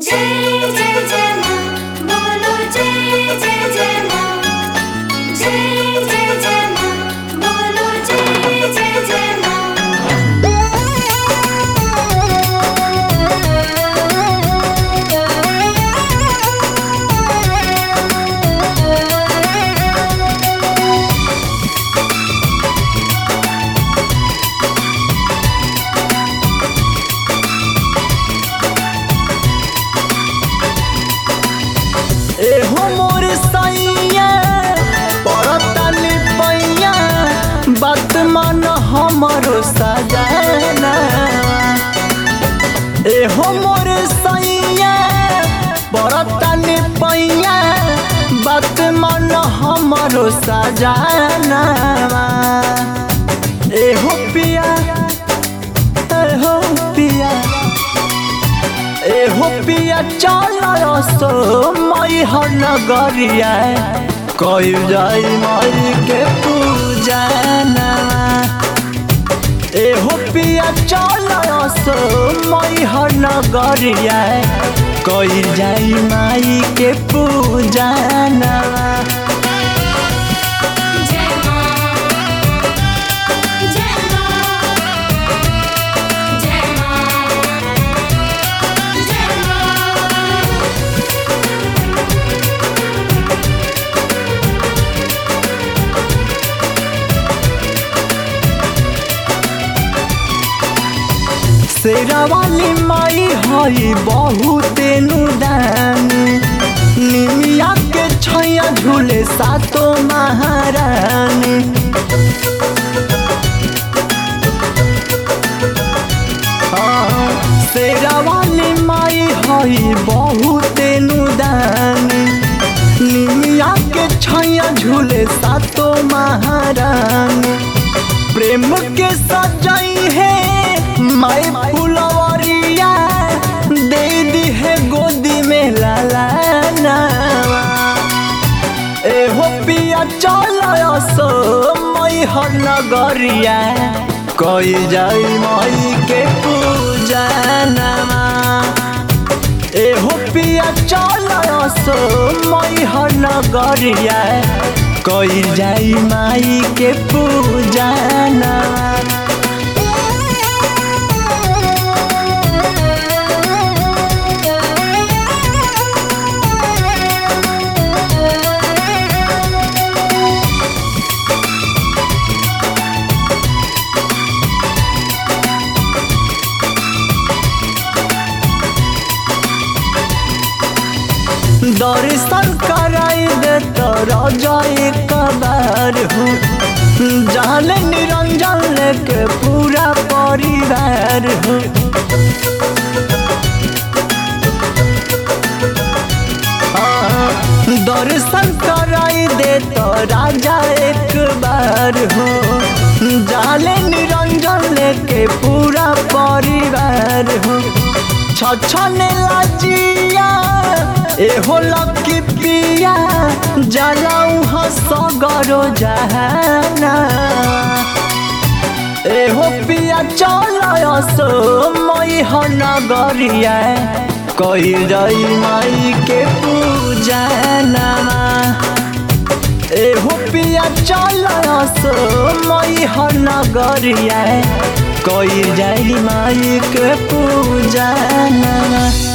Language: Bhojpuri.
जय जय जय माँ बोलो जय जय जय माँ जय जय जय माँ बोलो जय जय जय माँ। एहो मोर सैया परतली पैया बात मान हमरो सजना। एहो मोर सैया परतली पैया बात मान हमरो सजना। एहो पिया एहो पिया एहो पिया चल सो मई हर नगरिया कई जाई मई के पूजना। एहो पिया चल सो मई हर नगरिया कई जाई माई के पूजना। शेरा वाली माई हई बहुत नुदानी निमिया के छैया झूले सातो महारानी। शेरा वाली माई हई बहुत नुदानी निमिया के छैया झूले सातो महारानी। प्रेम के सजाई है माई फुलवरिया दे दी है गोदी में लालाना। एहो पिया चल सो मई हर नगरिया कई जाई मई के पूजना। एहो पिया चल सो मई हर नगरिया कई जाई माई के पूजना। दर्शन कराई दे तो जाए कबार हो जाल निरंजन लेके पूरा परिवार हो। दर्शन कराई दे तो राजा एक बार हो जाल निरंजन लेके पूरा परिवार हो। छछने लाजिया एहो लकी पिया जलाऊ हसगरो जहाना। एहो पिया चल सो मई हर नगरिया कई जाई माई के पूजना। एहो पिया चल सो मई हर नगरिया कई जाई माई के पूजना।